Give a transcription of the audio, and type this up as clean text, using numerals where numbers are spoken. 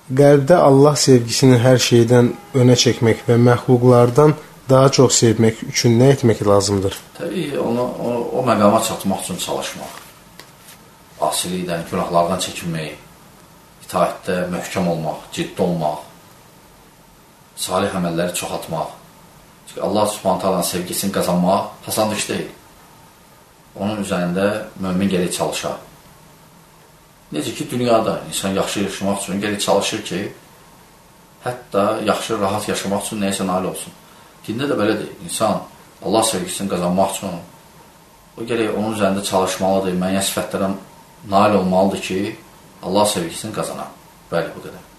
qəlbdə Allah sevgisini hər şeydən önə çəkmək və məxluqlardan daha çox sevmək üçün nə etmək lazımdır? Təbii, o məqama çatmaq üçün çalışmaq. Asilikdən, günahlardan çəkinmək, itaətdə möhkəm olmaq, ciddi olmaq, salih əməlləri çoxaltmaq. Çünki Allah Subhanahu taalanın sevgisini qazanmaq asan iş deyil. Onun üzərində mömin gərək çalışar. Necə ki, dünyada insan yaxşı yaşamaq üçün gərək çalışır ki, hətta yaxşı, rahat yaşamaq üçün nəyəsə nail olsun. Dində də belədir. İnsan Allah sevgisini qazanmaq üçün o gərək onun üzərində çalışmalıdır, müəyyən sifətlərə nail olmalıdır ki, Allah sevgisini qazanar. Bəli, bu qədər.